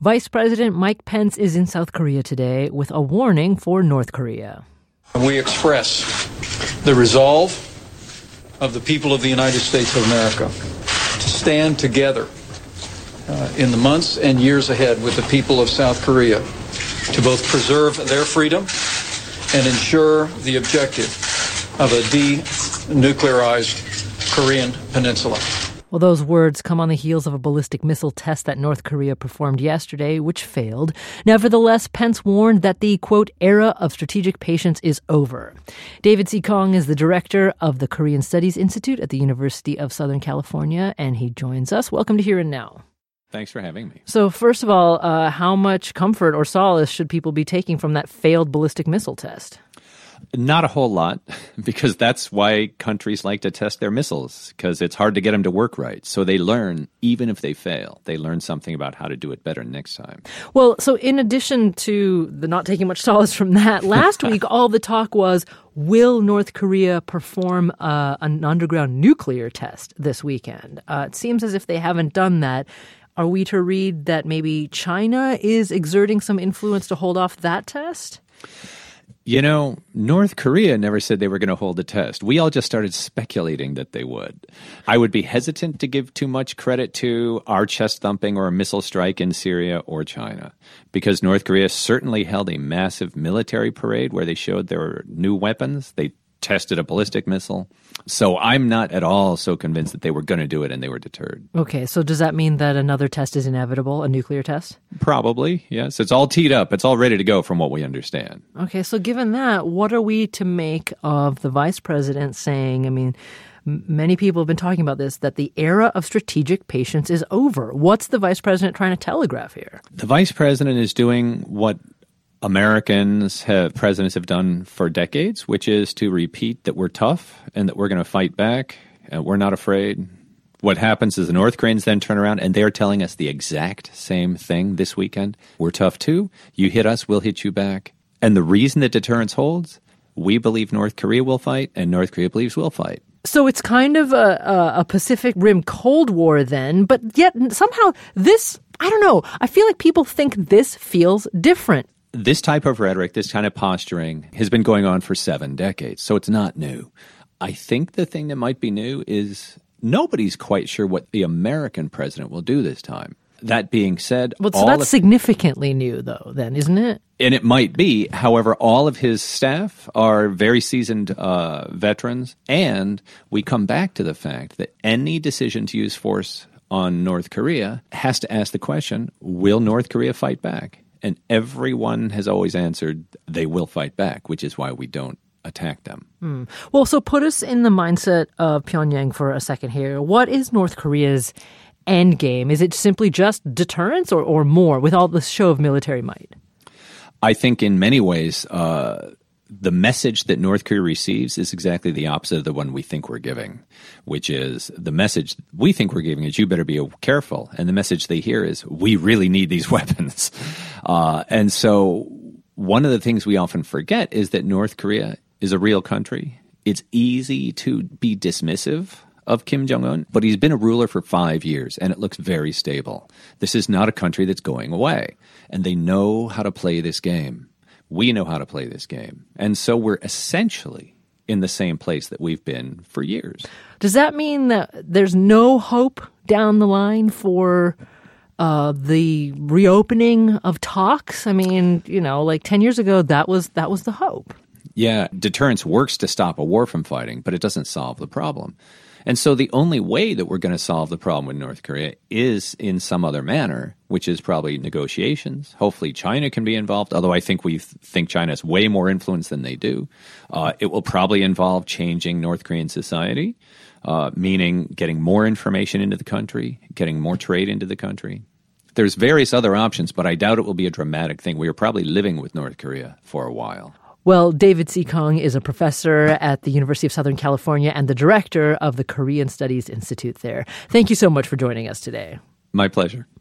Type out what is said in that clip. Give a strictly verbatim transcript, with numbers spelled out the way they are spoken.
Vice President Mike Pence is in South Korea today with a warning for North Korea. We express the resolve of the people of the United States of America to stand together uh, in the months and years ahead with the people of South Korea to both preserve their freedom and ensure the objective of a denuclearized Korean peninsula. Well, those words come on the heels of a ballistic missile test that North Korea performed yesterday, which failed. Nevertheless, Pence warned that the, quote, era of strategic patience is over. David C. Kong is the director of the Korean Studies Institute at the University of Southern California, and he joins us. Welcome to Here and Now. Thanks for having me. So, first of all, uh, how much comfort or solace should people be taking from that failed ballistic missile test? Not a whole lot, because that's why countries like to test their missiles, because it's hard to get them to work right. So they learn, even if they fail, they learn something about how to do it better next time. Well, so in addition to the not taking much solace from that, last week all the talk was, will North Korea perform uh, an underground nuclear test this weekend? Uh, it seems as if they haven't done that. Are we to read that maybe China is exerting some influence to hold off that test? You know, North Korea never said they were going to hold a test. We all just started speculating that they would. I would be hesitant to give too much credit to our chest thumping or a missile strike in Syria or China, because North Korea certainly held a massive military parade where they showed their new weapons. They tested a ballistic missile. So I'm not at all so convinced that they were going to do it and they were deterred. Okay, so does that mean that another test is inevitable, a nuclear test? Probably, yes. It's all teed up. It's all ready to go from what we understand. Okay, so given that, what are we to make of the vice president saying, I mean, m- many people have been talking about this, that the era of strategic patience is over. What's the vice president trying to telegraph here? The vice president is doing what Americans have, presidents have done for decades, which is to repeat that we're tough and that we're going to fight back and we're not afraid. What happens is the North Koreans then turn around and they're telling us the exact same thing this weekend. We're tough too. You hit us, we'll hit you back. And the reason that deterrence holds, we believe North Korea will fight and North Korea believes we'll fight. So it's kind of a, a, a Pacific Rim Cold War then, but yet somehow this, I don't know, I feel like people think this feels different. This type of rhetoric, this kind of posturing has been going on for seven decades, so it's not new. I think the thing that might be new is nobody's quite sure what the American president will do this time. That being said... Well, so that's of, significantly new, though, then, isn't it? And it might be. However, all of his staff are very seasoned uh, veterans, and we come back to the fact that any decision to use force on North Korea has to ask the question, will North Korea fight back? And everyone has always answered they will fight back, which is why we don't attack them. Mm. Well, so put us in the mindset of Pyongyang for a second here. What is North Korea's end game? Is it simply just deterrence or, or more with all this show of military might? I think in many ways, uh, the message that North Korea receives is exactly the opposite of the one we think we're giving, which is the message we think we're giving is you better be careful. And the message they hear is we really need these weapons. Uh, and so one of the things we often forget is that North Korea is a real country. It's easy to be dismissive of Kim Jong-un, but he's been a ruler for five years, and it looks very stable. This is not a country that's going away, and they know how to play this game. We know how to play this game. And so we're essentially in the same place that we've been for years. Does that mean that there's no hope down the line for uh, the reopening of talks? I mean, you know, like ten years ago, that was that was the hope. Yeah, deterrence works to stop a war from fighting, but it doesn't solve the problem. And so the only way that we're going to solve the problem with North Korea is in some other manner, which is probably negotiations. Hopefully China can be involved, although I think we th- think China has way more influence than they do. Uh, it will probably involve changing North Korean society, uh, meaning getting more information into the country, getting more trade into the country. There's various other options, but I doubt it will be a dramatic thing. We are probably living with North Korea for a while. Well, David C. Kong is a professor at the University of Southern California and the director of the Korean Studies Institute there. Thank you so much for joining us today. My pleasure.